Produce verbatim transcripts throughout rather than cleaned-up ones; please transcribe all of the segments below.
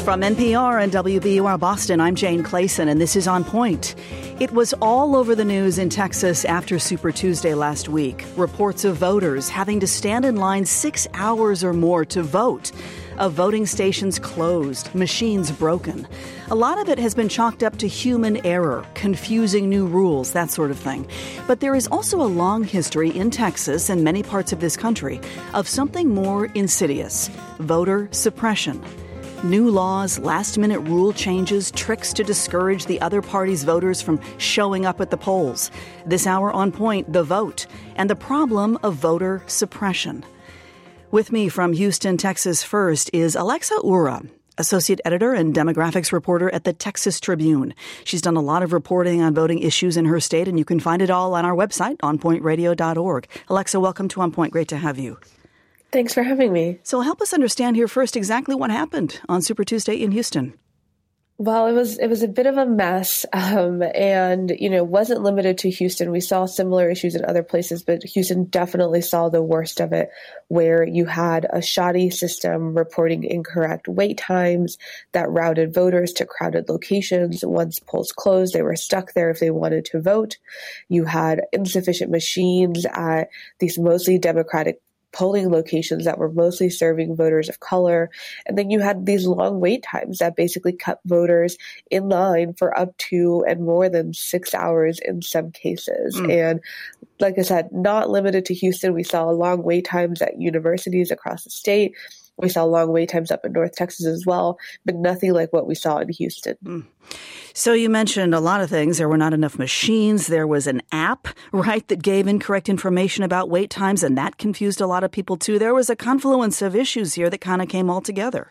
From N P R and W B U R Boston, I'm Jane Clayson, and this is On Point. It was all over the news in Texas after Super Tuesday last week. Reports of voters having to stand in line six hours or more to vote. Of voting stations closed, machines broken. A lot of it has been chalked up to human error, confusing new rules, that sort of thing. But there is also a long history in Texas and many parts of this country of something more insidious: voter suppression. New laws, last-minute rule changes, tricks to discourage the other party's voters from showing up at the polls. This hour On Point, the vote, and the problem of voter suppression. With me from Houston, Texas first is Alexa Ura, associate editor and demographics reporter at the Texas Tribune. She's done a lot of reporting on voting issues in her state, and you can find it all on our website, on point radio dot org. Alexa, welcome to On Point. Great to have you. Thanks for having me. So help us understand here first exactly what happened on Super Tuesday in Houston. Well, it was it was a bit of a mess, um, and you know, wasn't limited to Houston. We saw similar issues in other places, but Houston definitely saw the worst of it, where you had a shoddy system reporting incorrect wait times that routed voters to crowded locations. Once polls closed, they were stuck there if they wanted to vote. You had insufficient machines at these mostly Democratic polling locations that were mostly serving voters of color. And then you had these long wait times that basically kept voters in line for up to and more than six hours in some cases. Mm. And like I said, not limited to Houston. We saw long wait times at universities across the state. We saw long wait times up in North Texas as well, but nothing like what we saw in Houston. Mm. So you mentioned a lot of things. There were not enough machines. There was an app, right, that gave incorrect information about wait times, and that confused a lot of people too. There was a confluence of issues here that kind of came all together.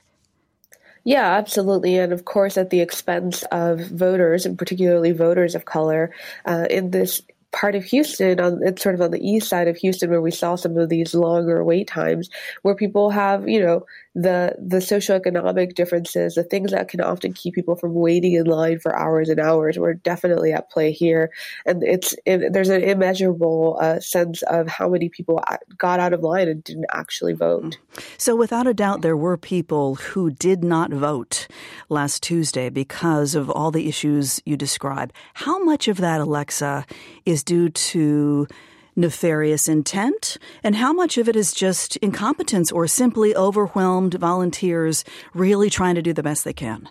Yeah, absolutely. And of course, at the expense of voters, and particularly voters of color, uh, in this part of Houston, on it's sort of on the east side of Houston, where we saw some of these longer wait times, where people have, you know, the the socioeconomic differences, the things that can often keep people from waiting in line for hours and hours, were definitely at play here. And it's it, there's an immeasurable uh, sense of how many people got out of line and didn't actually vote. So without a doubt, there were people who did not vote last Tuesday because of all the issues you describe. How much of that, Alexa, is due to nefarious intent, and how much of it is just incompetence or simply overwhelmed volunteers really trying to do the best they can?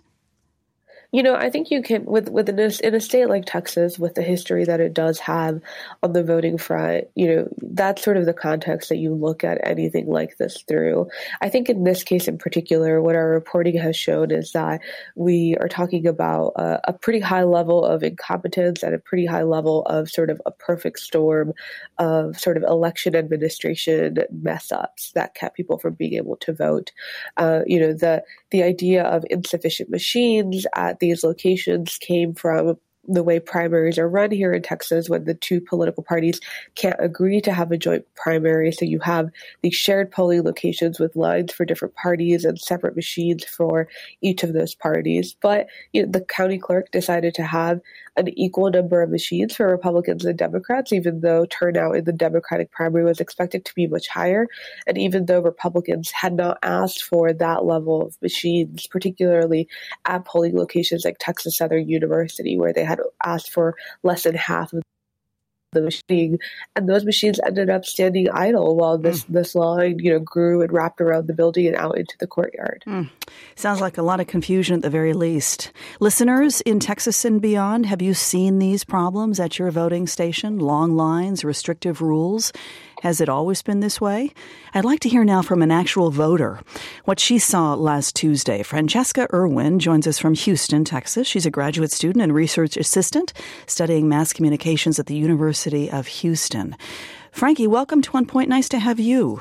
You know, I think you can, with, with in, a, in a state like Texas, with the history that it does have on the voting front, you know, that's sort of the context that you look at anything like this through. I think in this case in particular, what our reporting has shown is that we are talking about a, a pretty high level of incompetence and a pretty high level of sort of a perfect storm of sort of election administration mess ups that kept people from being able to vote. Uh, you know, the the idea of insufficient machines at these locations came from the way primaries are run here in Texas, when the two political parties can't agree to have a joint primary. So you have these shared polling locations with lines for different parties and separate machines for each of those parties. But you know, the county clerk decided to have an equal number of machines for Republicans and Democrats, even though turnout in the Democratic primary was expected to be much higher. And even though Republicans had not asked for that level of machines, particularly at polling locations like Texas Southern University, where they had asked for less than half of the machine, and those machines ended up standing idle while this, mm. this line, you know, grew and wrapped around the building and out into the courtyard. Mm. Sounds like a lot of confusion at the very least. Listeners in Texas and beyond, have you seen these problems at your voting station? Long lines, restrictive rules? Has it always been this way? I'd like to hear now from an actual voter what she saw last Tuesday. Francesca Irwin joins us from Houston, Texas. She's a graduate student and research assistant studying mass communications at the University of Houston. Frankie, welcome to On Point. Nice to have you.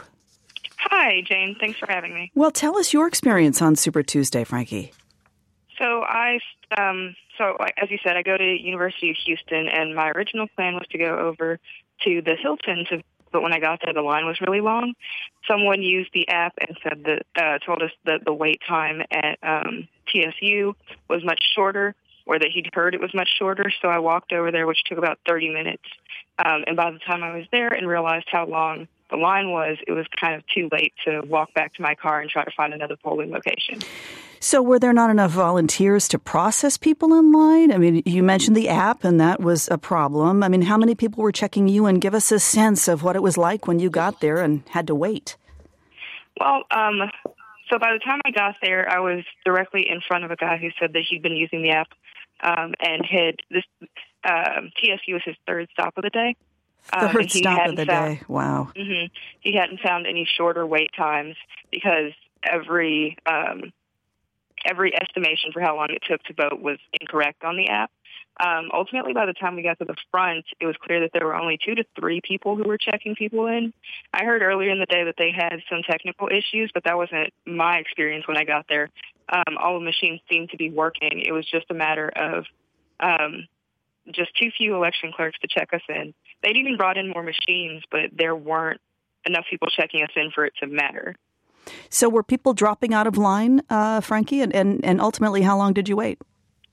Hi, Jane. Thanks for having me. Well, tell us your experience on Super Tuesday, Frankie. So I, um, so as you said, I go to University of Houston, and my original plan was to go over to the Hilton to but when I got there, the line was really long. Someone used the app and said that uh, told us that the wait time at um, T S U was much shorter, or that he'd heard it was much shorter. So I walked over there, which took about thirty minutes. Um, and by the time I was there and realized how long the line was, it was kind of too late to walk back to my car and try to find another polling location. So were there not enough volunteers to process people in line? I mean, you mentioned the app, and that was a problem. I mean, how many people were checking you? And give us a sense of what it was like when you got there and had to wait. Well, um, so by the time I got there, I was directly in front of a guy who said that he'd been using the app um, and had this uh, T S U was his third stop of the day. The Um, third stop of the found, day. Wow. Mm-hmm, he hadn't found any shorter wait times because every um, every estimation for how long it took to vote was incorrect on the app. Um, ultimately, by the time we got to the front, it was clear that there were only two to three people who were checking people in. I heard earlier in the day that they had some technical issues, but that wasn't my experience when I got there. Um, all the machines seemed to be working. It was just a matter of um, just too few election clerks to check us in. They'd even brought in more machines, but there weren't enough people checking us in for it to matter. So were people dropping out of line, uh, Frankie? And, and, and ultimately, how long did you wait?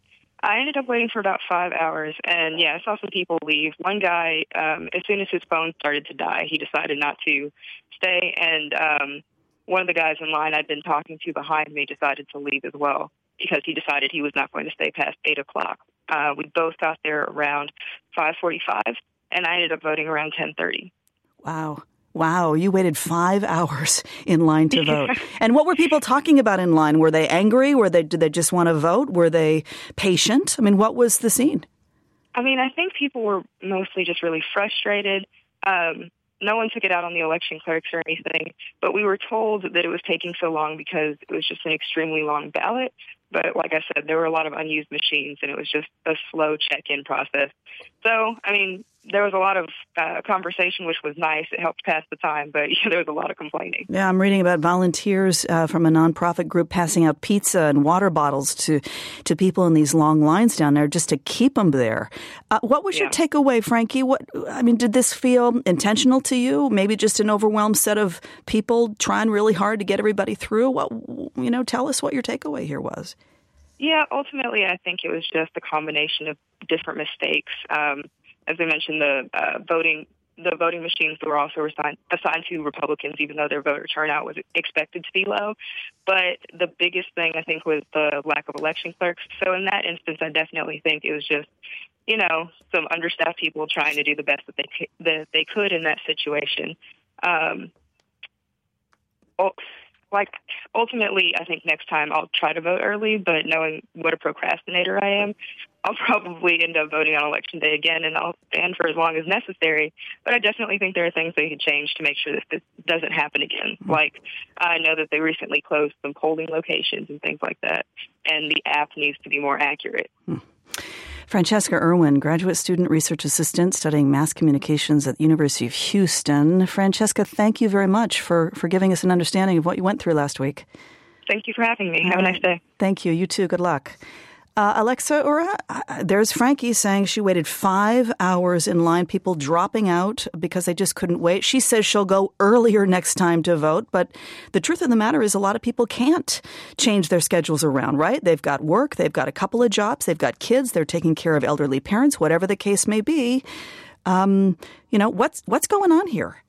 I ended up waiting for about five hours, and yeah, I saw some people leave. One guy, um, as soon as his phone started to die, he decided not to stay, and um, one of the guys in line I'd been talking to behind me decided to leave as well because he decided he was not going to stay past eight o'clock. Uh, we both got there around five forty-five, and I ended up voting around ten thirty. Wow. Wow, you waited five hours in line to vote. And what were people talking about in line? Were they angry? Were they, did they just want to vote? Were they patient? I mean, what was the scene? I mean, I think people were mostly just really frustrated. Um, no one took it out on the election clerks or anything, but we were told that it was taking so long because it was just an extremely long ballot. But like I said, there were a lot of unused machines, and it was just a slow check-in process. So, I mean, there was a lot of uh, conversation, which was nice. It helped pass the time, but yeah, there was a lot of complaining. Yeah, I'm reading about volunteers uh, from a nonprofit group passing out pizza and water bottles to, to people in these long lines down there just to keep them there. Uh, what was yeah. your takeaway, Frankie? What I mean, did this feel intentional to you? Maybe just an overwhelmed set of people trying really hard to get everybody through? What, you know, tell us what your takeaway here was. Yeah, ultimately, I think it was just a combination of different mistakes. Um, as I mentioned, the uh, voting the voting machines were also assigned, assigned to Republicans, even though their voter turnout was expected to be low. But the biggest thing, I think, was the lack of election clerks. So in that instance, I definitely think it was just, you know, some understaffed people trying to do the best that they that they could in that situation. Um, well, Like, ultimately, I think next time I'll try to vote early, but knowing what a procrastinator I am, I'll probably end up voting on Election Day again, and I'll stand for as long as necessary. But I definitely think there are things they could change to make sure that this doesn't happen again. Mm-hmm. Like, I know that they recently closed some polling locations and things like that, and the app needs to be more accurate. Mm. Francesca Irwin, graduate student research assistant studying mass communications at the University of Houston. Francesca, thank you very much for, for giving us an understanding of what you went through last week. Thank you for having me. Have uh, a nice day. Thank you. You too. Good luck. Uh, Alexa, Ura, there's Frankie saying she waited five hours in line, people dropping out because they just couldn't wait. She says she'll go earlier next time to vote, but the truth of the matter is a lot of people can't change their schedules around, right? They've got work, they've got a couple of jobs, they've got kids, they're taking care of elderly parents, whatever the case may be. Um, you know, what's what's going on here?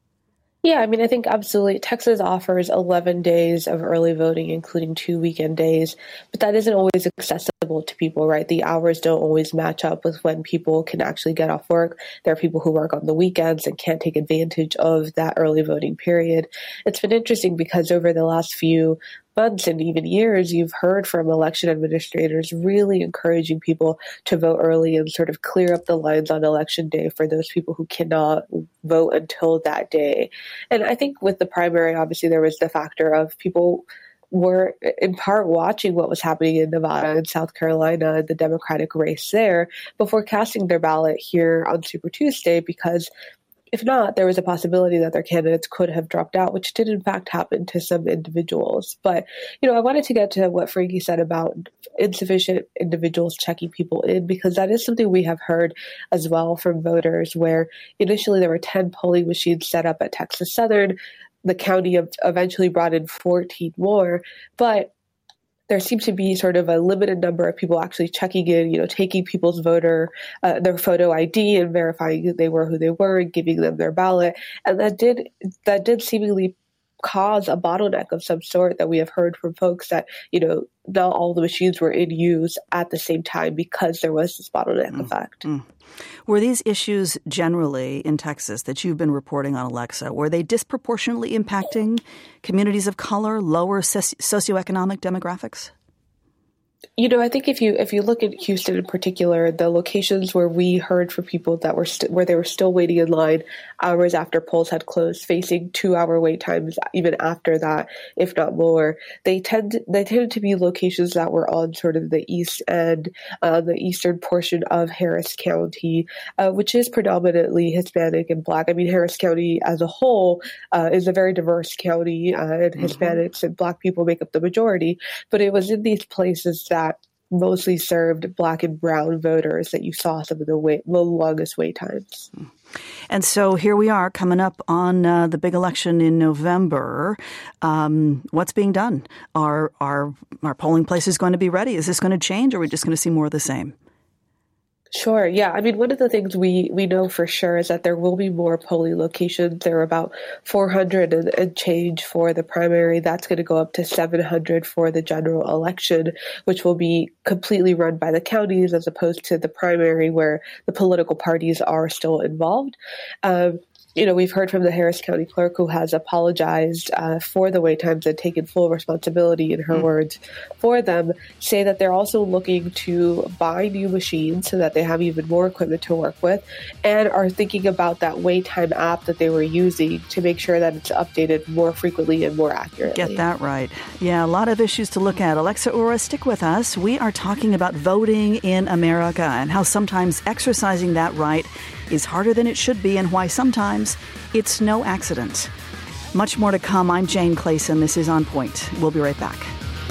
Yeah, I mean, I think absolutely. Texas offers eleven days of early voting, including two weekend days, but that isn't always accessible to people, right? The hours don't always match up with when people can actually get off work. There are people who work on the weekends and can't take advantage of that early voting period. It's been interesting because over the last few months and even years, you've heard from election administrators really encouraging people to vote early and sort of clear up the lines on election day for those people who cannot vote until that day. And I think with the primary, obviously, there was the factor of people were in part watching what was happening in Nevada and South Carolina, the Democratic race there, before casting their ballot here on Super Tuesday, because if not, there was a possibility that their candidates could have dropped out, which did in fact happen to some individuals. But, you know, I wanted to get to what Frankie said about insufficient individuals checking people in, because that is something we have heard as well from voters, where initially there were ten polling machines set up at Texas Southern. The county eventually brought in fourteen more, but there seemed to be sort of a limited number of people actually checking in, you know, taking people's voter, uh, their photo I D and verifying who they were, who they were, and giving them their ballot. And that did, that did seemingly cause a bottleneck of some sort that we have heard from folks that, you know, not all the machines were in use at the same time because there was this bottleneck mm. effect. Mm. Were these issues generally in Texas that you've been reporting on, Alexa, were they disproportionately impacting communities of color, lower soci- socioeconomic demographics? You know, I think if you if you look at Houston in particular, the locations where we heard from people that were st- where they were still waiting in line hours after polls had closed, facing two-hour wait times even after that, if not more, they tend they tended to be locations that were on sort of the east end, uh, the eastern portion of Harris County, uh, which is predominantly Hispanic and Black. I mean, Harris County as a whole uh, is a very diverse county, uh, and mm-hmm. Hispanics and Black people make up the majority. But it was in these places that mostly served Black and brown voters that you saw some of the wait, the longest wait times. And so here we are coming up on uh, the big election in November. Um, what's being done? Are, are, are polling places going to be ready? Is this going to change, or are we just going to see more of the same? Sure. Yeah. I mean, one of the things we, we know for sure is that there will be more polling locations. There are about four hundred and, and change for the primary. That's going to go up to seven hundred for the general election, which will be completely run by the counties as opposed to the primary where the political parties are still involved. Um, You know, we've heard from the Harris County clerk who has apologized uh, for the wait times and taken full responsibility, in her mm. words, for them, say that they're also looking to buy new machines so that they have even more equipment to work with, and are thinking about that wait time app that they were using to make sure that it's updated more frequently and more accurately. Get that right. Yeah, a lot of issues to look at. Alexa Ura, stick with us. We are talking about voting in America and how sometimes exercising that right is harder than it should be, and why sometimes it's no accident. Much more to come. I'm Jane Clayson. This is On Point. We'll be right back.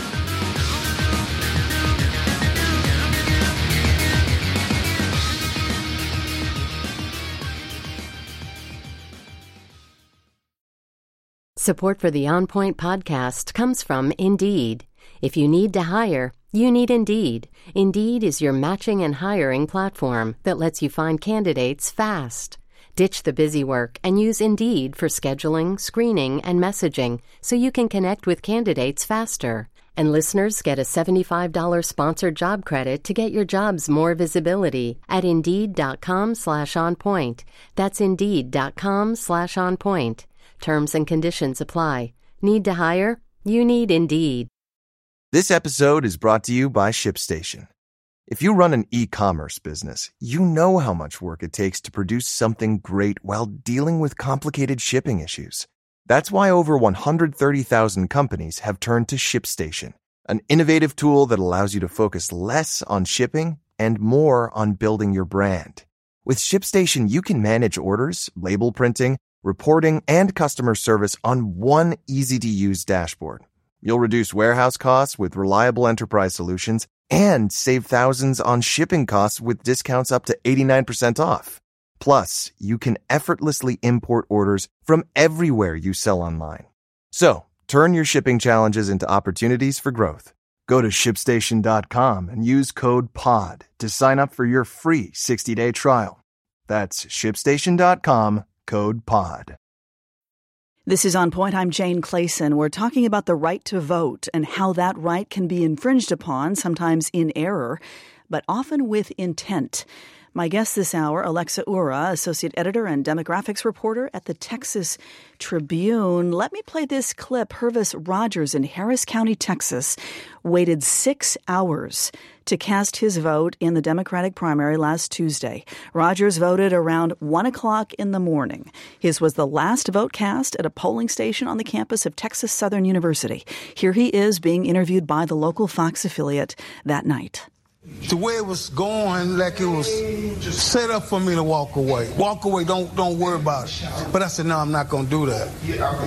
Support for the On Point podcast comes from Indeed. If you need to hire, you need Indeed. Indeed is your matching and hiring platform that lets you find candidates fast. Ditch the busy work and use Indeed for scheduling, screening, and messaging so you can connect with candidates faster. And listeners get a seventy-five dollars sponsored job credit to get your jobs more visibility at Indeed.com slash on point. That's Indeed.com slash on point. Terms and conditions apply. Need to hire? You need Indeed. This episode is brought to you by ShipStation. If you run an e-commerce business, you know how much work it takes to produce something great while dealing with complicated shipping issues. That's why over one hundred thirty thousand companies have turned to ShipStation, an innovative tool that allows you to focus less on shipping and more on building your brand. With ShipStation, you can manage orders, label printing, reporting, and customer service on one easy-to-use dashboard. You'll reduce warehouse costs with reliable enterprise solutions and save thousands on shipping costs with discounts up to eighty-nine percent off. Plus, you can effortlessly import orders from everywhere you sell online. So, turn your shipping challenges into opportunities for growth. Go to ship station dot com and use code POD to sign up for your free sixty-day trial. That's ship station dot com, code POD. This is On Point. I'm Jane Clayson. We're talking about the right to vote and how that right can be infringed upon, sometimes in error, but often with intent. My guest this hour, Alexa Ura, Associate Editor and Demographics Reporter at the Texas Tribune. Let me play this clip. Hervis Rogers in Harris County, Texas, waited six hours to cast his vote in the Democratic primary last Tuesday. Rogers voted around one o'clock in the morning. His was the last vote cast at a polling station on the campus of Texas Southern University. Here he is being interviewed by the local Fox affiliate that night. The way it was going, like it was set up for me to walk away. Walk away, don't don't worry about it. But I said, no, I'm not going to do that.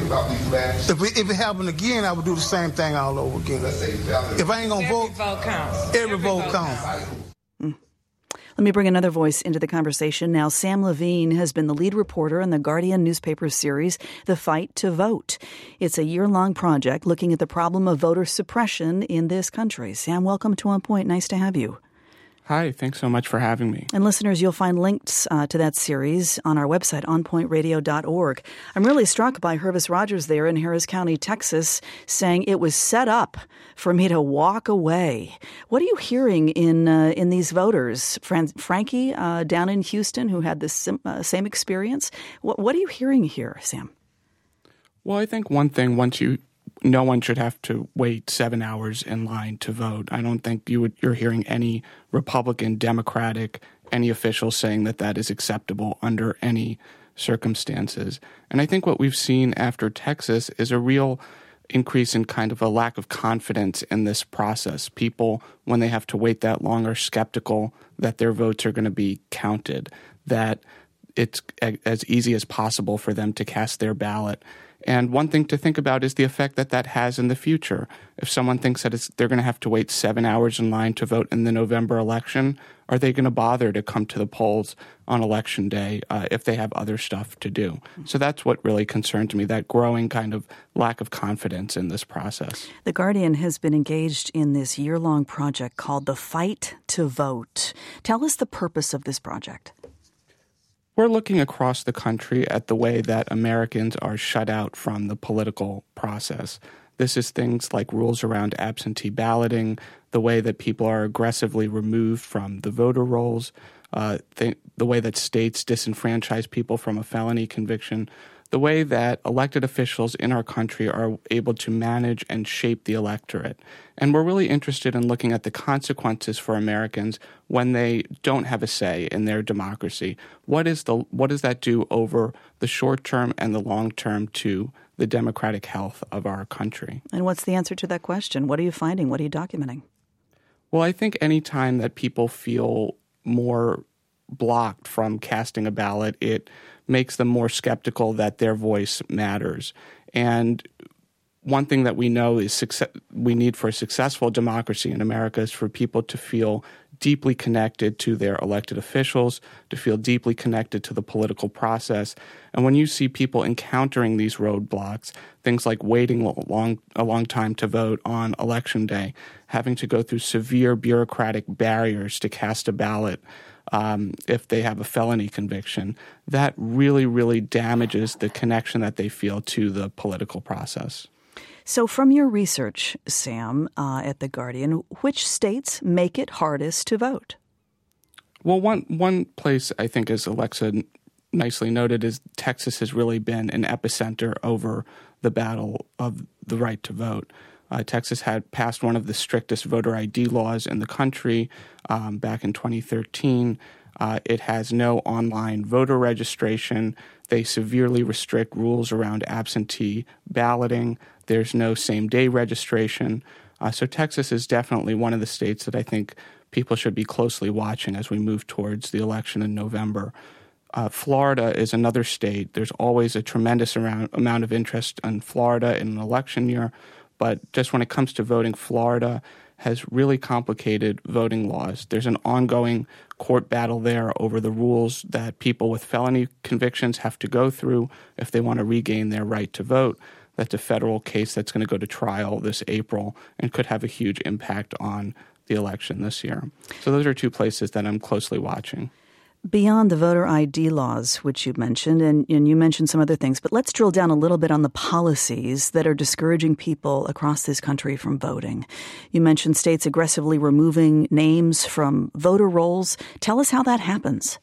If it, if it happened again, I would do the same thing all over again. If I ain't going to vote, vote counts. Every, every vote counts. Mm. Let me bring another voice into the conversation now. Sam Levine has been the lead reporter in the Guardian newspaper series, The Fight to Vote. It's a year-long project looking at the problem of voter suppression in this country. Sam, welcome to On Point. Nice to have you. Hi, thanks so much for having me. And listeners, you'll find links uh, to that series on our website, on point radio dot org. I'm really struck by Hervis Rogers there in Harris County, Texas, saying it was set up for me to walk away. What are you hearing in uh, in these voters? Fran- Frankie uh, down in Houston, who had this sim- uh, same experience. What, what are you hearing here, Sam? Well, I think one thing, once you no one should have to wait seven hours in line to vote. I don't think you would, you're hearing any Republican, Democratic, any officials saying that that is acceptable under any circumstances. And I think what we've seen after Texas is a real increase in kind of a lack of confidence in this process. People, when they have to wait that long, are skeptical that their votes are going to be counted, that it's as easy as possible for them to cast their ballot. And one thing to think about is the effect that that has in the future. If someone thinks that it's, they're going to have to wait seven hours in line to vote in the November election, are they going to bother to come to the polls on Election Day uh, if they have other stuff to do? So that's what really concerns me, that growing kind of lack of confidence in this process. The Guardian has been engaged in this year-long project called The Fight to Vote. Tell us the purpose of this project. We're looking across the country at the way that Americans are shut out from the political process. This is things like rules around absentee balloting, the way that people are aggressively removed from the voter rolls, uh, th- the way that states disenfranchise people from a felony conviction, the way that elected officials in our country are able to manage and shape the electorate. And we're really interested in looking at the consequences for Americans when they don't have a say in their democracy. What is the what does that do over the short term and the long term to the democratic health of our country? And what's the answer to that question? What are you finding? What are you documenting? Well, I think any time that people feel more blocked from casting a ballot, it makes them more skeptical that their voice matters. And one thing that we know is success, we need for a successful democracy in America is for people to feel deeply connected to their elected officials, to feel deeply connected to the political process. And when you see people encountering these roadblocks, things like waiting a long, a long time to vote on Election Day, having to go through severe bureaucratic barriers to cast a ballot, Um, if they have a felony conviction, that really, really damages the connection that they feel to the political process. So from your research, Sam, uh, at The Guardian, which states make it hardest to vote? Well, one one place I think, as Alexa nicely noted, is Texas has really been an epicenter over the battle of the right to vote. Uh, Texas had passed one of the strictest voter I D laws in the country um, back in twenty thirteen. Uh, it has no online voter registration. They severely restrict rules around absentee balloting. There's no same-day registration. Uh, so Texas is definitely one of the states that I think people should be closely watching as we move towards the election in November. Uh, Florida is another state. There's always a tremendous amount, amount of interest in Florida in an election year. But just when it comes to voting, Florida has really complicated voting laws. There's an ongoing court battle there over the rules that people with felony convictions have to go through if they want to regain their right to vote. That's a federal case that's going to go to trial this April and could have a huge impact on the election this year. So those are two places that I'm closely watching. Beyond the voter I D laws, which you mentioned, and, and you mentioned some other things, but let's drill down a little bit on the policies that are discouraging people across this country from voting. You mentioned states aggressively removing names from voter rolls. Tell us how that happens.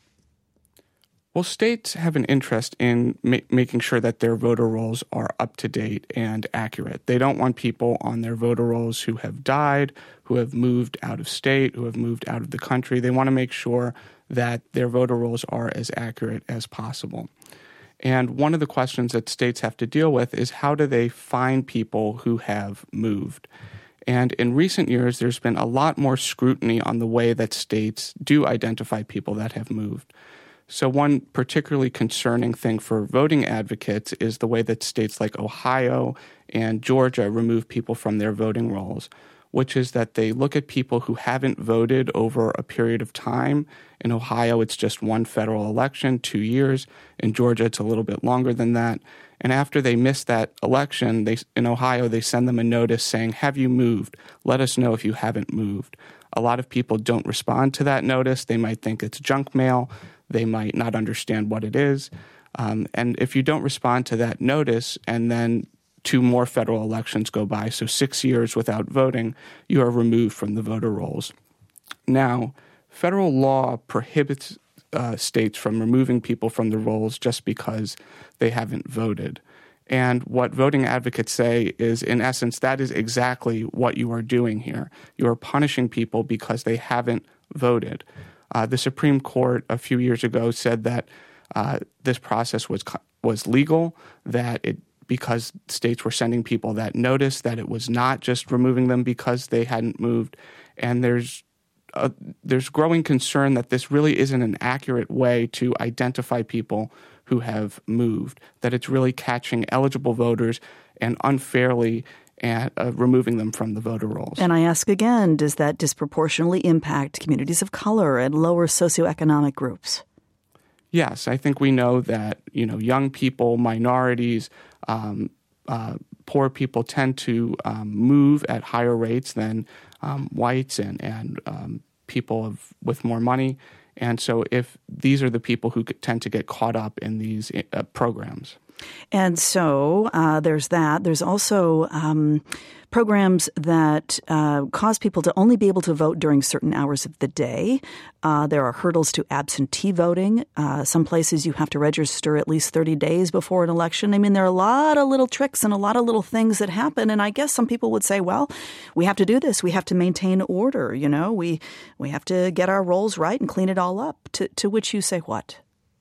Well, states have an interest in ma- making sure that their voter rolls are up to date and accurate. They don't want people on their voter rolls who have died, who have moved out of state, who have moved out of the country. They want to make sure that their voter rolls are as accurate as possible. And one of the questions that states have to deal with is how do they find people who have moved? And in recent years, there's been a lot more scrutiny on the way that states do identify people that have moved. So one particularly concerning thing for voting advocates is the way that states like Ohio and Georgia remove people from their voting rolls. which is that they look at people who haven't voted over a period of time. In Ohio, it's just one federal election, two years. In Georgia, it's a little bit longer than that. And after they miss that election, they, in Ohio, they send them a notice saying, have you moved? Let us know if you haven't moved. A lot of people don't respond to that notice. They might think it's junk mail. They might not understand what it is. Um, and if you don't respond to that notice and then two more federal elections go by, so six years without voting, you are removed from the voter rolls. Now, federal law prohibits uh, states from removing people from the rolls just because they haven't voted. And what voting advocates say is, in essence, that is exactly what you are doing here. You are punishing people because they haven't voted. Uh, the Supreme Court a few years ago said that uh, this process was was legal, that it because states were sending people that notice, that it was not just removing them because they hadn't moved. And there's a, there's growing concern that this really isn't an accurate way to identify people who have moved, that it's really catching eligible voters and unfairly and uh, removing them from the voter rolls. And I ask again, does that disproportionately impact communities of color and lower socioeconomic groups? Yes, I think we know that, you know, young people, minorities, um, uh, poor people tend to um, move at higher rates than um, whites and, and um, people of, with more money. And so if these are the people who tend to get caught up in these uh, programs. And so uh, there's that. There's also um, programs that uh, cause people to only be able to vote during certain hours of the day. Uh, there are hurdles to absentee voting. Uh, some places you have to register at least thirty days before an election. I mean, there are a lot of little tricks and a lot of little things that happen. And I guess some people would say, well, we have to do this. We have to maintain order. You know, we we have to get our rolls right and clean it all up. To, to which you say what?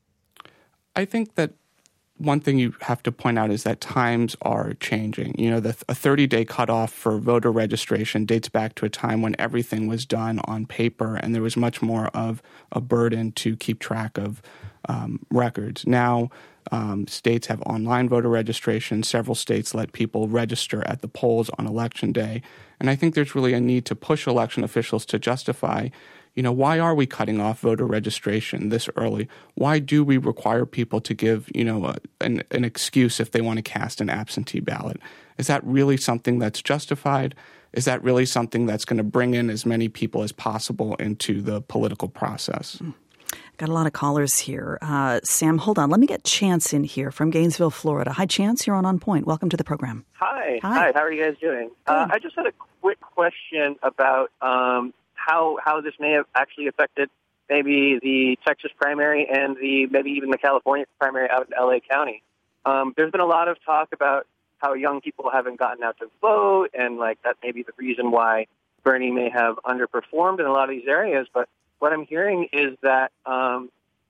I think that one thing you have to point out is that times are changing. You know, the, a thirty-day cutoff for voter registration dates back to a time when everything was done on paper and there was much more of a burden to keep track of um, records. Now, um, states have online voter registration. Several states let people register at the polls on Election Day. And I think there's really a need to push election officials to justify, you know, why are we cutting off voter registration this early? Why do we require people to give, you know, a, an, an excuse if they want to cast an absentee ballot? Is that really something that's justified? Is that really something that's going to bring in as many people as possible into the political process? Got a lot of callers here. Uh, Sam, hold on. Let me get Chance in here from Gainesville, Florida. Hi, Chance. You're on On Point. Welcome to the program. Hi. Hi. Hi. How are you guys doing? Uh, I just had a quick question about um, how how this may have actually affected maybe the Texas primary and the maybe even the California primary out in L A County. Um, there's been a lot of talk about how young people haven't gotten out to vote, and like that may be the reason why Bernie may have underperformed in a lot of these areas. But what I'm hearing is that um,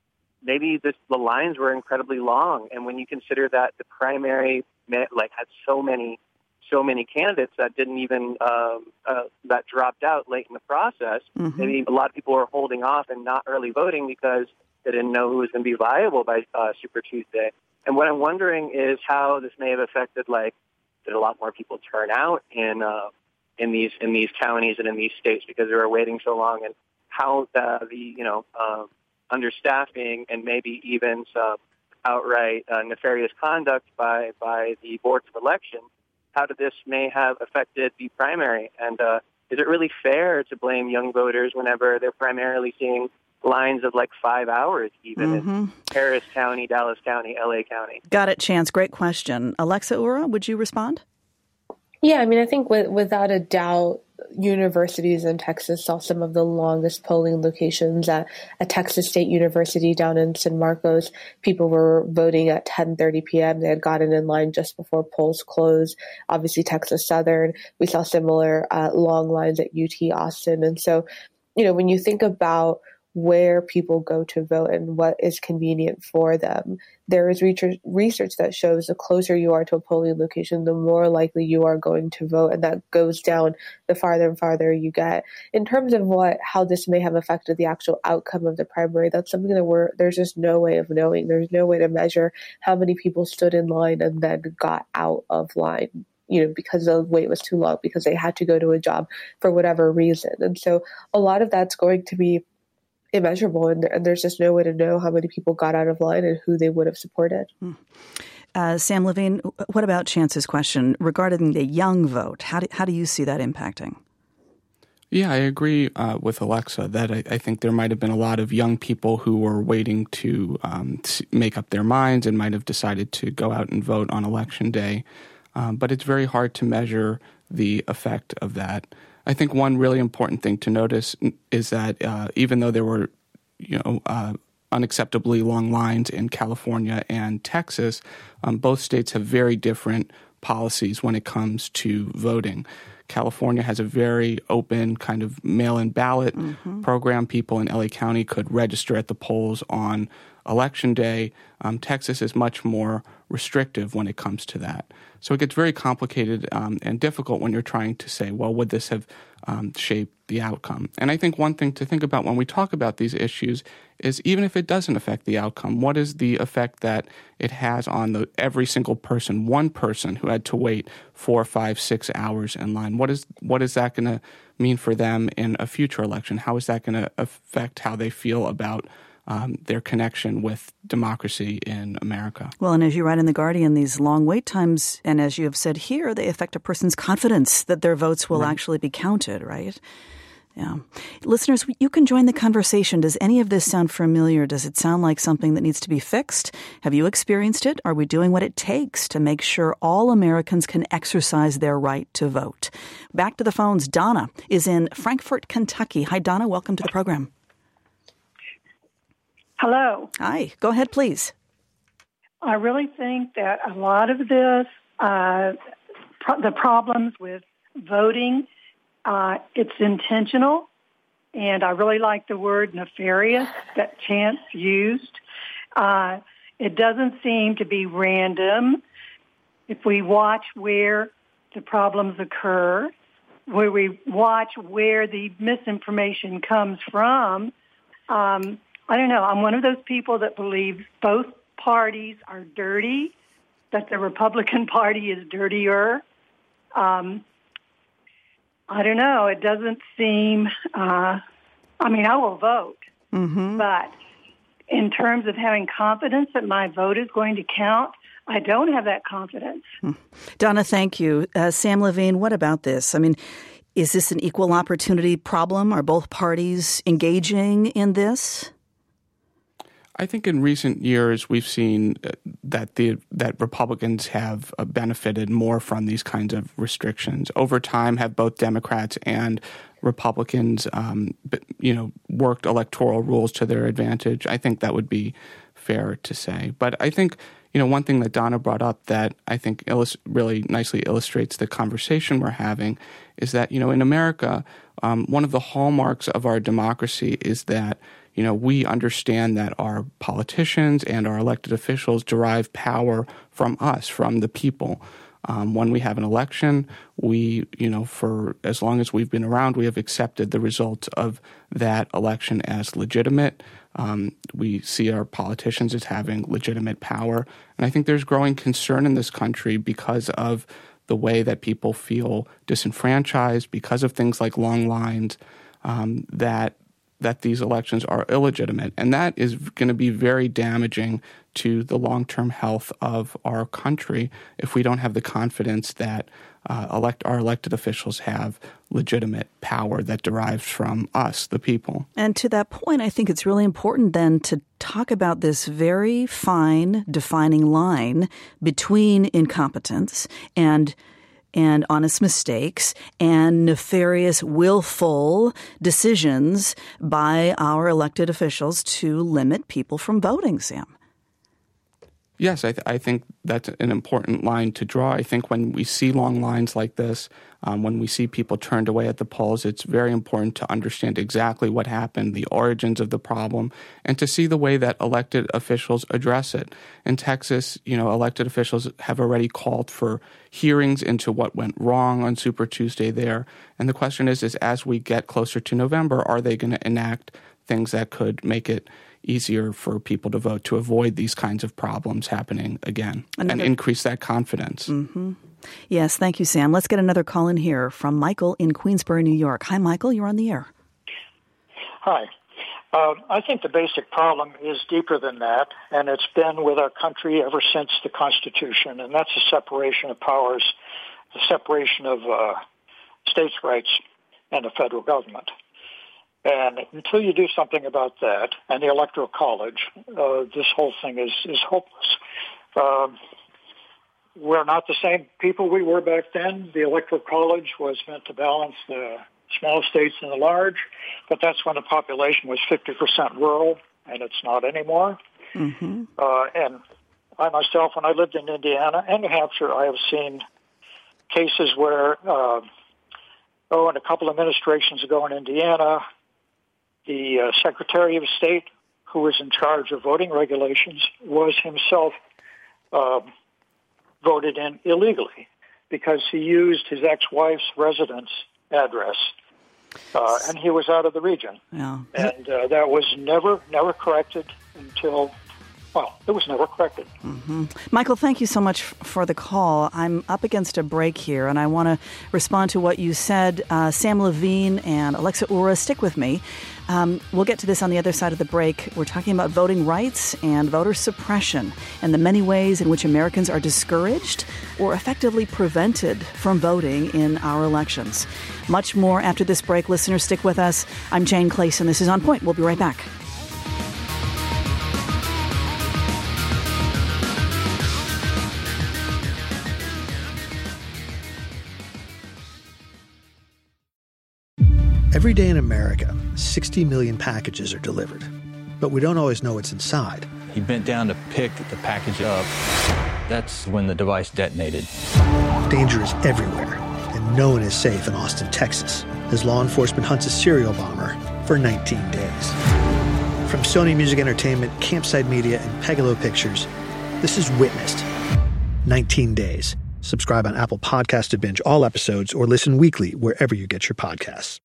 maybe this, the lines were incredibly long, and when you consider that the primary like had so many, so many candidates that didn't even um, uh, that dropped out late in the process, mm-hmm. maybe a lot of people were holding off and not early voting because they didn't know who was going to be viable by uh, Super Tuesday. And what I'm wondering is how this may have affected, like, did a lot more people turn out in uh, in these in these counties and in these states because they were waiting so long, and how the, the you know, uh, understaffing and maybe even some outright uh, nefarious conduct by, by the boards of election, how did this may have affected the primary? And uh, is it really fair to blame young voters whenever they're primarily seeing lines of like five hours even mm-hmm. in Harris County, Dallas County, L A County? Got it, Chance. Great question. Alexa Ura, would you respond? Yeah, I mean, I think with, without a doubt, universities in Texas saw some of the longest polling locations. At a Texas State University down in San Marcos, people were voting at ten thirty p.m. They had gotten in line just before polls closed. Obviously, Texas Southern, we saw similar uh, long lines at U T Austin. And so, you know, when you think about where people go to vote and what is convenient for them, there is research that shows the closer you are to a polling location, the more likely you are going to vote, and that goes down the farther and farther you get. In terms of what how this may have affected the actual outcome of the primary, that's something that we're there's just no way of knowing. There's no way to measure how many people stood in line and then got out of line. you know, because the wait was too long, because they had to go to a job for whatever reason. And so a lot of that's going to be immeasurable, and, and there's just no way to know how many people got out of line and who they would have supported. Mm. Uh, Sam Levine, what about Chance's question regarding the young vote? How do, how do you see that impacting? Yeah, I agree uh, with Alexa that I, I think there might have been a lot of young people who were waiting to um, make up their minds and might have decided to go out and vote on Election Day. Um, but it's very hard to measure the effect of that. I think one really important thing to notice is that uh, even though there were, you know, uh, unacceptably long lines in California and Texas, um, both states have very different policies when it comes to voting. California has a very open kind of mail-in ballot mm-hmm. program. People in L A County could register at the polls on Election Day. Um, Texas is much more restrictive when it comes to that. So it gets very complicated um, and difficult when you're trying to say, well, would this have um, shaped the outcome? And I think one thing to think about when we talk about these issues is even if it doesn't affect the outcome, what is the effect that it has on the every single person, one person who had to wait four, five, six hours in line? What is what is that going to mean for them in a future election? How is that going to affect how they feel about Um, their connection with democracy in America? Well, and as you write in The Guardian, these long wait times, and as you have said here, they affect a person's confidence that their votes will right. actually be counted, right? Yeah. Listeners, you can join the conversation. Does any of this sound familiar? Does it sound like something that needs to be fixed? Have you experienced it? Are we doing what it takes to make sure all Americans can exercise their right to vote? Back to the phones. Donna is in Frankfort, Kentucky. Hi, Donna. Welcome to the program. Hello. Hi. Go ahead, please. I really think that a lot of this, uh, pro- the problems with voting, uh, it's intentional, and I really like the word nefarious that Chance used. Uh, it doesn't seem to be random. If we watch where the problems occur, where we watch where the misinformation comes from, um, I don't know. I'm one of those people that believes both parties are dirty, that the Republican Party is dirtier. Um, I don't know. It doesn't seem, uh, I mean, I will vote. Mm-hmm. But in terms of having confidence that my vote is going to count, I don't have that confidence. Donna, thank you. Uh, Sam Levine, what about this? I mean, is this an equal opportunity problem? Are both parties engaging in this? I think in recent years we've seen that the that Republicans have benefited more from these kinds of restrictions. Over time, have both Democrats and Republicans, um, you know, worked electoral rules to their advantage. I think that would be fair to say. But I think, you know, one thing that Donna brought up that I think illust- really nicely illustrates the conversation we're having is that, you know, in America, um, one of the hallmarks of our democracy is that, you know, we understand that our politicians and our elected officials derive power from us, from the people. Um, when we have an election, we, you know, for as long as we've been around, we have accepted the results of that election as legitimate. Um, we see our politicians as having legitimate power. And I think there's growing concern in this country because of the way that people feel disenfranchised, because of things like long lines, um, that that these elections are illegitimate. And that is going to be very damaging to the long-term health of our country if we don't have the confidence that uh, elect our elected officials have legitimate power that derives from us, the people. And to that point, I think it's really important then to talk about this very fine defining line between incompetence and and honest mistakes and nefarious, willful decisions by our elected officials to limit people from voting, Sam. Yes, I, th- I think that's an important line to draw. I think when we see long lines like this, um, when we see people turned away at the polls, it's very important to understand exactly what happened, the origins of the problem, and to see the way that elected officials address it. In Texas, you know, elected officials have already called for hearings into what went wrong on Super Tuesday there. And the question is, is as we get closer to November, are they going to enact things that could make it easier for people to vote, to avoid these kinds of problems happening again Another, and increase that confidence. Mm-hmm. Yes, thank you, Sam. Let's get another call in here from Michael in Queensboro, New York. Hi, Michael. You're on the air. Hi. Uh, I think the basic problem is deeper than that, and it's been with our country ever since the Constitution, and that's the separation of powers, the separation of uh, states' rights and the federal government. And until you do something about that, and the Electoral College, uh, this whole thing is, is hopeless. Um, we're not the same people we were back then. The Electoral College was meant to balance the small states and the large, but that's when the population was fifty percent rural, and it's not anymore. Mm-hmm. Uh, and I myself, when I lived in Indiana and New Hampshire, I have seen cases where, uh, oh, in a couple of administrations ago in Indiana, the uh, Secretary of State, who was in charge of voting regulations, was himself uh, voted in illegally because he used his ex-wife's residence address, uh, and he was out of the region. Yeah. And uh, that was never, never corrected until, well, it was never corrected. Mm-hmm. Michael, thank you so much f- for the call. I'm up against a break here, and I want to respond to what you said. Uh, Sam Levine and Alexa Ura, stick with me. Um, we'll get to this on the other side of the break. We're talking about voting rights and voter suppression and the many ways in which Americans are discouraged or effectively prevented from voting in our elections. Much more after this break. Listeners, stick with us. I'm Jane Clayson. This is On Point. We'll be right back. Every day in America, sixty million packages are delivered. But we don't always know what's inside. He bent down to pick the package up. That's when the device detonated. Danger is everywhere, and no one is safe in Austin, Texas, as law enforcement hunts a serial bomber for nineteen days. From Sony Music Entertainment, Campside Media, and Pegalo Pictures, this is Witnessed. nineteen days. Subscribe on Apple Podcasts to binge all episodes or listen weekly wherever you get your podcasts.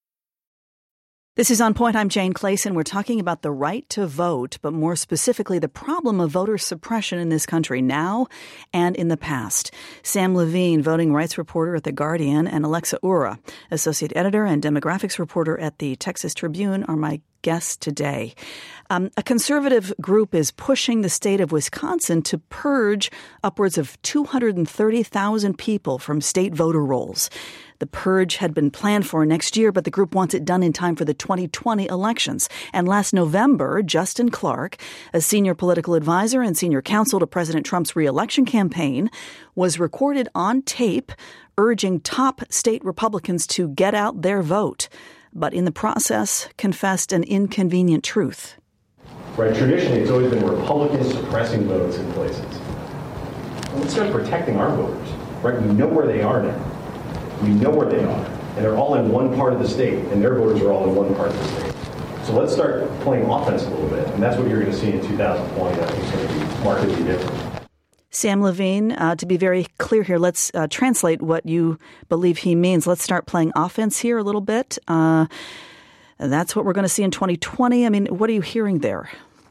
This is On Point. I'm Jane Clayson. We're talking about the right to vote, but more specifically, the problem of voter suppression in this country now and in the past. Sam Levine, voting rights reporter at The Guardian, and Alexa Ura, associate editor and demographics reporter at the Texas Tribune, are my guests today. Um, a conservative group is pushing the state of Wisconsin to purge upwards of two hundred thirty thousand people from state voter rolls. The purge had been planned for next year, but the group wants it done in time for the twenty twenty elections. And last November, Justin Clark, a senior political advisor and senior counsel to President Trump's re-election campaign, was recorded on tape urging top state Republicans to get out their vote, but in the process confessed an inconvenient truth. Right, traditionally, it's always been Republicans suppressing votes in places. Well, let's start protecting our voters, right? We know where they are now. We know where they are, and they're all in one part of the state, and their voters are all in one part of the state. So let's start playing offense a little bit, and that's what you're going to see in two thousand twenty. I think it's going to be markedly different. Sam Levine, uh, to be very clear here, let's uh, translate what you believe he means. Let's start playing offense here a little bit. Uh, that's what we're going to see in twenty twenty. I mean, what are you hearing there?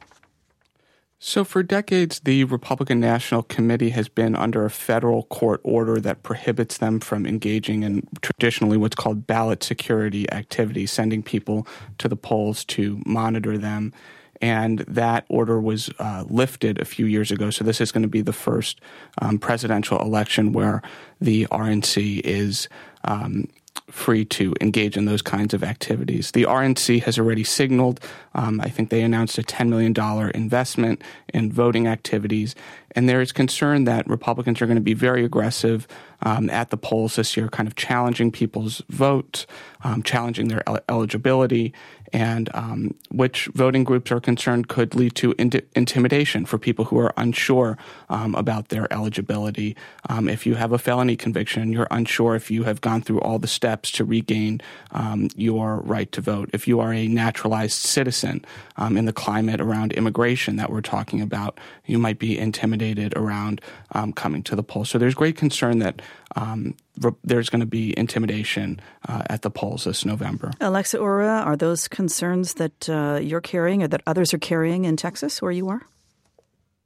So for decades, the Republican National Committee has been under a federal court order that prohibits them from engaging in traditionally what's called ballot security activity, sending people to the polls to monitor them. And that order was uh, lifted a few years ago. So this is going to be the first um, presidential election where the R N C is um, free to engage in those kinds of activities. The R N C has already signaled, um, I think they announced a ten million dollars investment in voting activities, and there is concern that Republicans are going to be very aggressive um, at the polls this year, kind of challenging people's votes, um, challenging their el- eligibility, and um, which voting groups are concerned could lead to in- intimidation for people who are unsure um, about their eligibility. Um, if you have a felony conviction, you're unsure if you have gone through all the steps to regain um, your right to vote. If you are a naturalized citizen um, in the climate around immigration that we're talking about, you might be intimidated around um, coming to the polls. So there's great concern that um, re- there's going to be intimidation uh, at the polls this November. Alexa Ura, are those concerns that uh, you're carrying or that others are carrying in Texas where you are?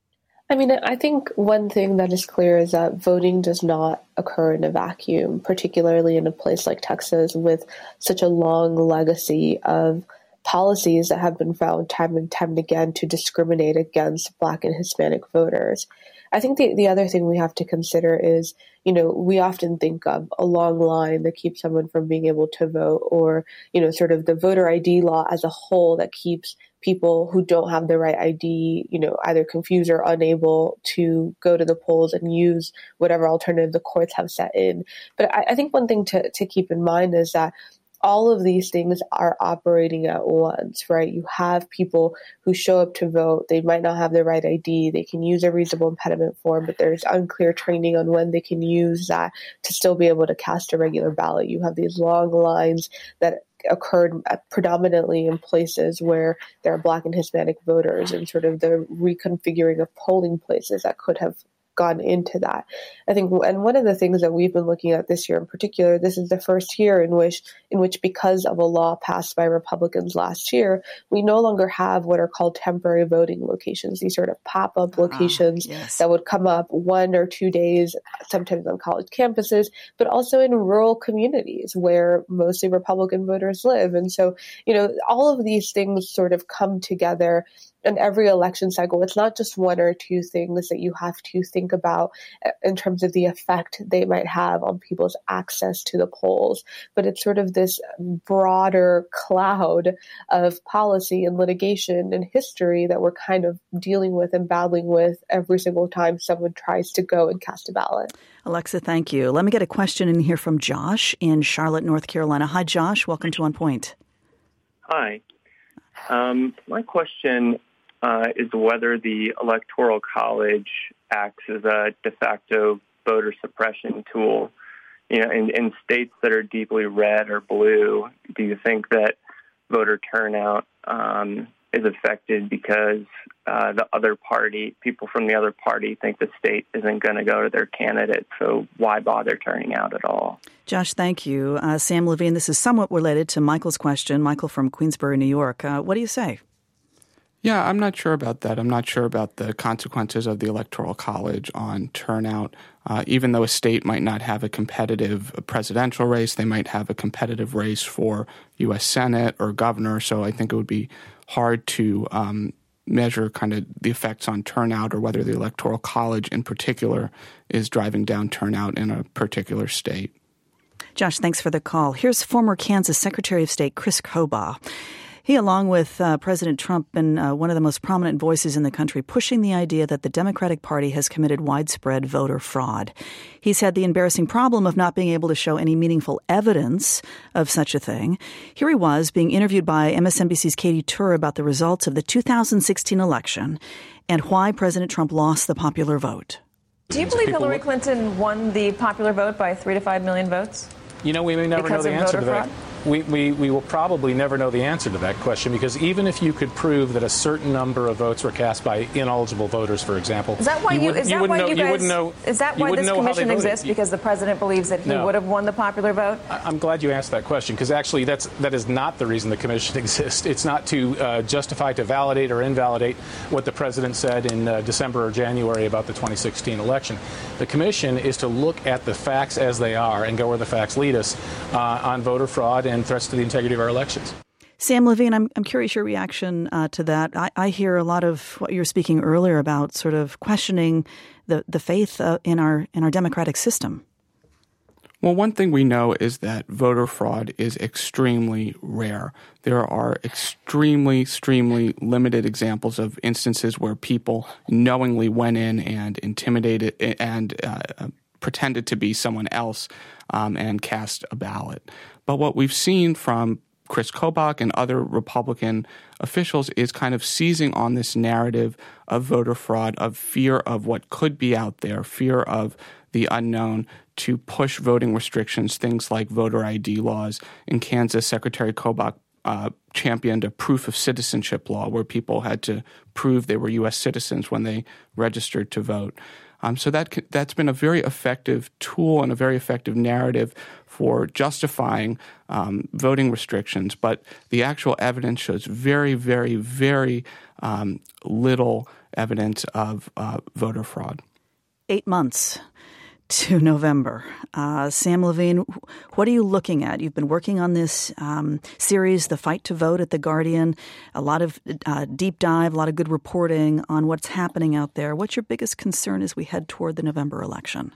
I mean, I think one thing that is clear is that voting does not occur in a vacuum, particularly in a place like Texas with such a long legacy of policies that have been found time and time again to discriminate against Black and Hispanic voters. I think the, the other thing we have to consider is, you know, we often think of a long line that keeps someone from being able to vote, or, you know, sort of the voter I D law as a whole that keeps people who don't have the right I D, you know, either confused or unable to go to the polls and use whatever alternative the courts have set in. But I, I think one thing to, to keep in mind is that all of these things are operating at once, right? You have people who show up to vote. They might not have the right I D. They can use a reasonable impediment form, but there's unclear training on when they can use that to still be able to cast a regular ballot. You have these long lines that occurred predominantly in places where there are Black and Hispanic voters, and sort of the reconfiguring of polling places that could have gone into that. I think, and one of the things that we've been looking at this year in particular, this is the first year in which, in which because of a law passed by Republicans last year, we no longer have what are called temporary voting locations, these sort of pop-up locations ah, yes. that would come up one or two days, sometimes on college campuses, but also in rural communities where mostly Republican voters live. And so, you know, all of these things sort of come together in every election cycle. It's not just one or two things that you have to think about in terms of the effect they might have on people's access to the polls, but it's sort of this broader cloud of policy and litigation and history that we're kind of dealing with and battling with every single time someone tries to go and cast a ballot. Alexa, thank you. Let me get a question in here from Josh in Charlotte, North Carolina. Hi, Josh. Welcome to On Point. Hi. Um, my question Uh, is whether the Electoral College acts as a de facto voter suppression tool. You know, in, in states that are deeply red or blue, do you think that voter turnout um, is affected because uh, the other party, people from the other party think the state isn't going to go to their candidate, so why bother turning out at all? Josh, thank you. Uh, Sam Levine, this is somewhat related to Michael's question. Michael from Queensbury, New York. Uh, what do you say? Yeah, I'm not sure about that. I'm not sure about the consequences of the Electoral College on turnout. Uh, even though a state might not have a competitive presidential race, they might have a competitive race for U S Senate or governor. So I think it would be hard to um, measure kind of the effects on turnout, or whether the Electoral College in particular is driving down turnout in a particular state. Josh, thanks for the call. Here's former Kansas Secretary of State Chris Kobach. He, along with uh, President Trump, been uh, one of the most prominent voices in the country, pushing the idea that the Democratic Party has committed widespread voter fraud. He's had the embarrassing problem of not being able to show any meaningful evidence of such a thing. Here he was being interviewed by M S N B C's Katie Tur about the results of the two thousand sixteen election and why President Trump lost the popular vote. Do you believe Hillary Clinton won the popular vote by three to five million votes? You know, we may never know the answer to that. We, we, we will probably never know the answer to that question, because even if you could prove that a certain number of votes were cast by ineligible voters, for example, is that why you, you, is that why know, you guys, you know, is that why this commission exists? Because the president believes that he no. would have won the popular vote? I'm glad you asked that question, because actually that's that is not the reason the commission exists. It's not to uh, justify, to validate or invalidate what the president said in uh, December or January about the twenty sixteen election. The commission is to look at the facts as they are and go where the facts lead us uh, on voter fraud and threats to the integrity of our elections. Sam Levine, I'm I'm curious your reaction uh, to that. I, I hear a lot of what you were speaking earlier about, sort of questioning the the faith uh, in our in our democratic system. Well, one thing we know is that voter fraud is extremely rare. There are extremely, extremely limited examples of instances where people knowingly went in and intimidated and uh, pretended to be someone else um, and cast a ballot. But what we've seen from Chris Kobach and other Republican officials is kind of seizing on this narrative of voter fraud, of fear of what could be out there, fear of the unknown, to push voting restrictions, things like voter I D laws. In Kansas, Secretary Kobach uh, championed a proof of citizenship law where people had to prove they were U S citizens when they registered to vote. Um, so that that's been a very effective tool and a very effective narrative for justifying um, voting restrictions. But the actual evidence shows very, very, very um, little evidence of uh, voter fraud. Eight months to November. Uh, Sam Levine, what are you looking at? You've been working on this um, series, The Fight to Vote at The Guardian, a lot of uh, deep dive, a lot of good reporting on what's happening out there. What's your biggest concern as we head toward the November election?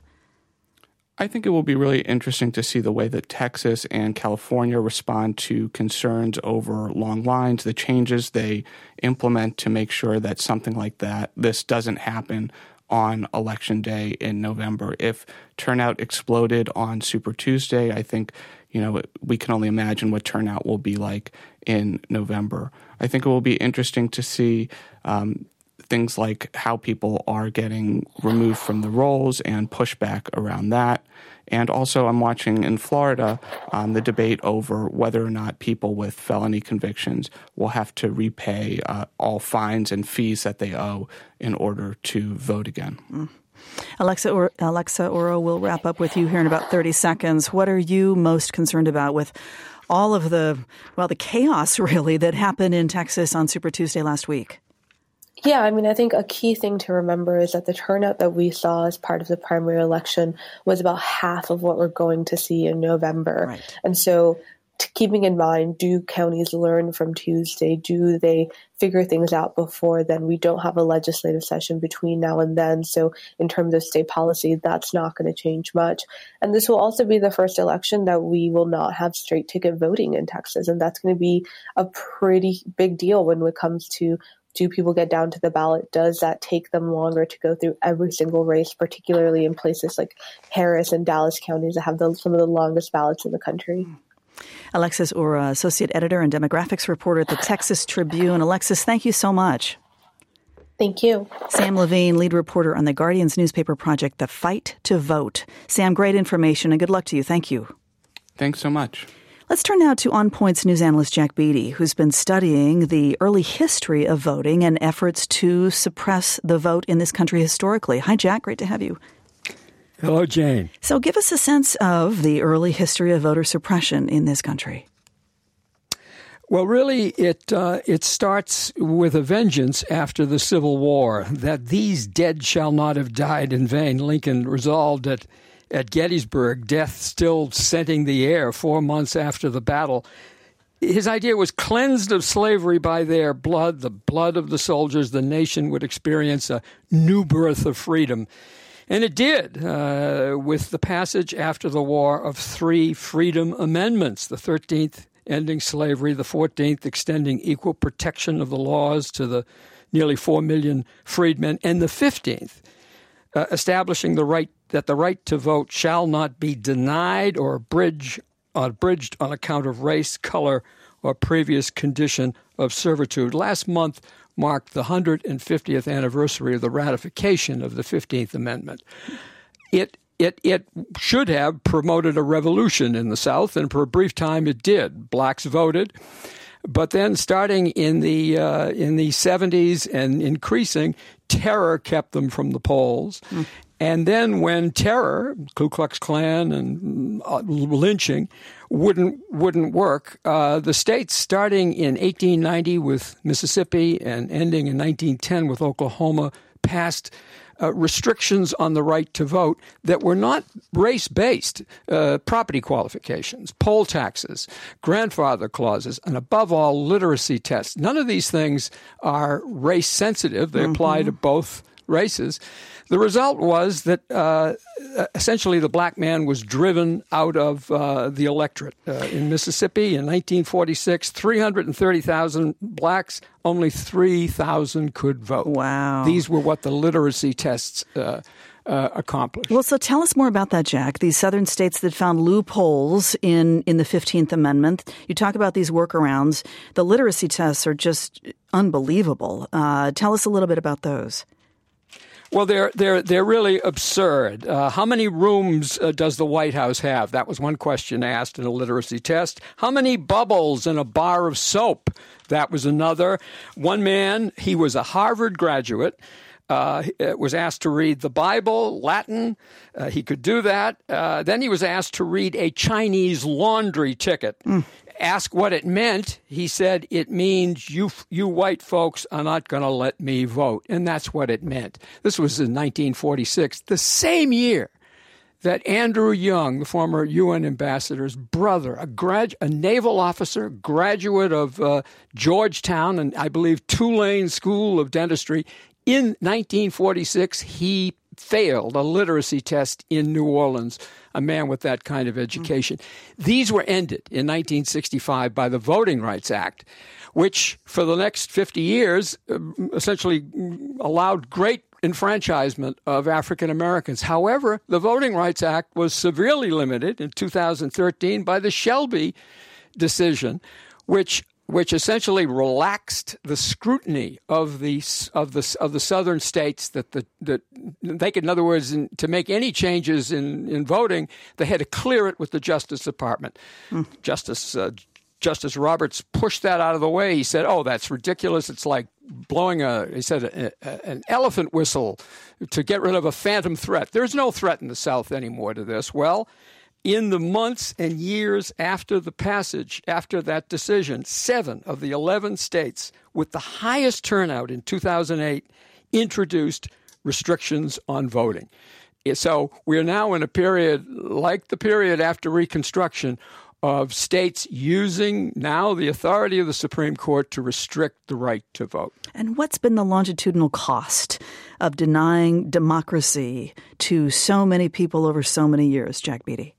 I think it will be really interesting to see the way that Texas and California respond to concerns over long lines, the changes they implement to make sure that something like that, this doesn't happen on Election Day in November. If turnout exploded on Super Tuesday, I think, you know, we can only imagine what turnout will be like in November. I think it will be interesting to see um, things like how people are getting removed from the rolls and pushback around that. And also I'm watching in Florida um, the debate over whether or not people with felony convictions will have to repay uh, all fines and fees that they owe in order to vote again. Mm. Alexa, or- Alexa Oro, we'll wrap up with you here in about thirty seconds. What are you most concerned about with all of the, well, the chaos really that happened in Texas on Super Tuesday last week? Yeah, I mean, I think a key thing to remember is that the turnout that we saw as part of the primary election was about half of what we're going to see in November. Right. And so t- keeping in mind, do counties learn from Tuesday? Do they figure things out before then? We don't have a legislative session between now and then. So in terms of state policy, that's not going to change much. And this will also be the first election that we will not have straight ticket voting in Texas. And that's going to be a pretty big deal when it comes to, do people get down to the ballot? Does that take them longer to go through every single race, particularly in places like Harris and Dallas counties that have the, some of the longest ballots in the country? Alexis Ura, Associate Editor and Demographics Reporter at the Texas Tribune. Alexis, thank you so much. Thank you. Sam Levine, lead reporter on the Guardian's newspaper project, The Fight to Vote. Sam, great information and good luck to you. Thank you. Thanks so much. Let's turn now to On Point's news analyst Jack Beatty, who's been studying the early history of voting and efforts to suppress the vote in this country historically. Hi, Jack. Great to have you. Hello, Jane. So give us a sense of the early history of voter suppression in this country. Well, really, it uh, it starts with a vengeance after the Civil War, that these dead shall not have died in vain. Lincoln resolved at At Gettysburg, death still scenting the air four months after the battle. His idea was, cleansed of slavery by their blood, the blood of the soldiers, the nation would experience a new birth of freedom. And it did, uh, with the passage after the war of three Freedom Amendments, the thirteenth ending slavery, the fourteenth extending equal protection of the laws to the nearly four million freedmen, and the fifteenth uh, establishing the right that the right to vote shall not be denied or abridged, abridged on account of race, color, or previous condition of servitude. Last month marked the one hundred fiftieth anniversary of the ratification of the fifteenth Amendment. It it it should have promoted a revolution in the South, and for a brief time it did. Blacks voted. But then starting in the uh, in the seventies and increasing, terror kept them from the polls. Mm. And then when terror, Ku Klux Klan and uh, lynching, wouldn't wouldn't work, uh, the states, starting in eighteen ninety with Mississippi and ending in nineteen ten with Oklahoma, passed uh, restrictions on the right to vote that were not race-based. Uh, property qualifications, poll taxes, grandfather clauses, and above all, literacy tests. None of these things are race-sensitive. They mm-hmm. apply to both races. The result was that uh, essentially the black man was driven out of uh, the electorate. Uh, in Mississippi in nineteen forty-six, three hundred thirty thousand blacks, only three thousand could vote. Wow. These were what the literacy tests uh, uh, accomplished. Well, so tell us more about that, Jack. These southern states that found loopholes in, in the fifteenth Amendment. You talk about these workarounds. The literacy tests are just unbelievable. Uh, tell us a little bit about those. Well, they're they're they're really absurd. Uh, how many rooms uh, does the White House have? That was one question asked in a literacy test. How many bubbles in a bar of soap? That was another. One man, he was a Harvard graduate. uh, was asked to read the Bible, Latin. Uh, he could do that. Uh, then he was asked to read a Chinese laundry ticket. Mm. Ask what it meant. He said, it means you you white folks are not going to let me vote. And that's what it meant. This was in nineteen forty-six, the same year that Andrew Young, the former U N ambassador's brother, a grad, a naval officer, graduate of uh, Georgetown and I believe Tulane School of Dentistry, in nineteen forty-six, he failed a literacy test in New Orleans, a man with that kind of education. Mm-hmm. These were ended in nineteen sixty-five by the Voting Rights Act, which for the next fifty years uh, essentially allowed great enfranchisement of African Americans. However, the Voting Rights Act was severely limited in two thousand thirteen by the Shelby decision, which which essentially relaxed the scrutiny of the of the of the southern states that the that they could, in other words, in, to make any changes in, in voting, they had to clear it with the Justice Department. Mm. Justice uh, Justice Roberts pushed that out of the way. He said, "Oh, that's ridiculous. It's like blowing a," he said, a, a, an elephant whistle to get rid of a phantom threat. There's no threat in the South anymore to this. Well, in the months and years after the passage, after that decision, seven of the eleven states with the highest turnout in two thousand eight introduced restrictions on voting. So we're now in a period like the period after Reconstruction of states using now the authority of the Supreme Court to restrict the right to vote. And what's been the longitudinal cost of denying democracy to so many people over so many years, Jack Beatty?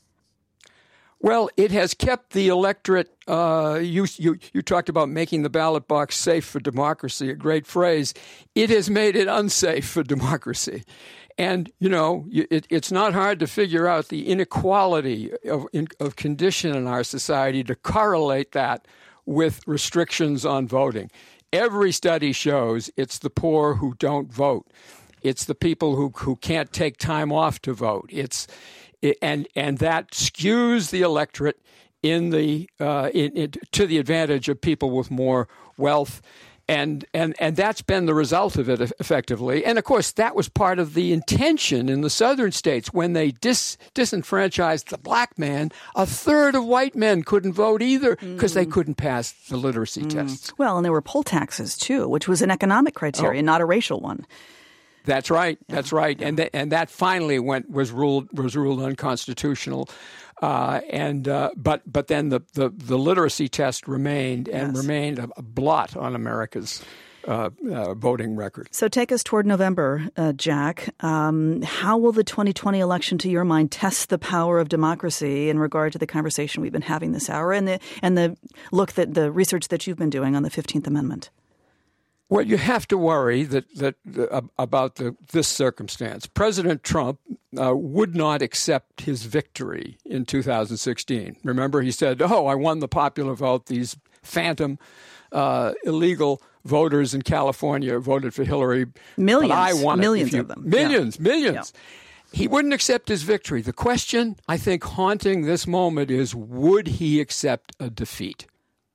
Well, it has kept the electorate, uh, you, you, you talked about making the ballot box safe for democracy, a great phrase. It has made it unsafe for democracy. And, you know, it, it's not hard to figure out the inequality of, in, of condition in our society to correlate that with restrictions on voting. Every study shows it's the poor who don't vote. It's the people who, who can't take time off to vote. It's and and that skews the electorate in the uh, in, in, to the advantage of people with more wealth. And, and and that's been the result of it effectively. And, of course, that was part of the intention in the southern states when they dis, disenfranchised the black man. A third of white men couldn't vote either because mm. they couldn't pass the literacy mm. tests. Well, and there were poll taxes, too, which was an economic criterion, oh. not a racial one. That's right. That's right. And th- and that finally went was ruled was ruled unconstitutional. Uh, and uh, but but then the, the, the literacy test remained and yes. remained a, a blot on America's uh, uh, voting record. So take us toward November, uh, Jack. Um, how will the twenty twenty election, to your mind, test the power of democracy in regard to the conversation we've been having this hour and the and the look that the research that you've been doing on the fifteenth Amendment? Well, you have to worry that that uh, about the, this circumstance. President Trump uh, would not accept his victory in two thousand sixteen. Remember, he said, "Oh, I won the popular vote. These phantom uh, illegal voters in California voted for Hillary. Millions, but I won millions you, of them. Millions, yeah. millions." Yeah. He wouldn't accept his victory. The question, I think, haunting this moment is, would he accept a defeat?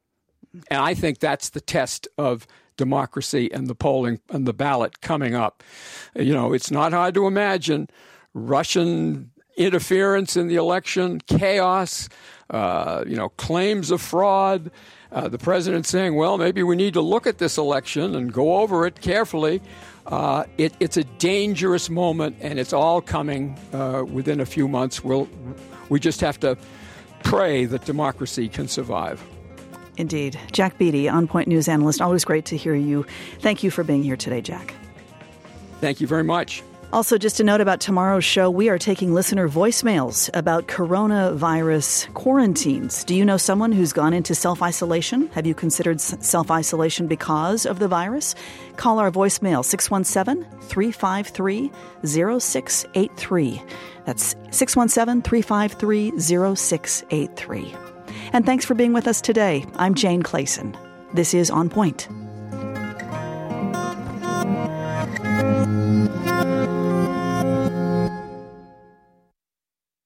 And I think that's the test of democracy and the polling and the ballot coming up. You know, it's not hard to imagine Russian interference in the election, chaos, uh, you know, claims of fraud, uh, the president saying, well, maybe we need to look at this election and go over it carefully. Uh, it, it's a dangerous moment, and it's all coming uh, within a few months. We'll, we just have to pray that democracy can survive. Indeed. Jack Beatty, On Point News analyst. Always great to hear you. Thank you for being here today, Jack. Thank you very much. Also, just a note about tomorrow's show, we are taking listener voicemails about coronavirus quarantines. Do you know someone who's gone into self-isolation? Have you considered self-isolation because of the virus? Call our voicemail, six one seven, three five three, zero six eight three. That's six one seven, three five three, zero six eight three. And thanks for being with us today. I'm Jane Clayson. This is On Point.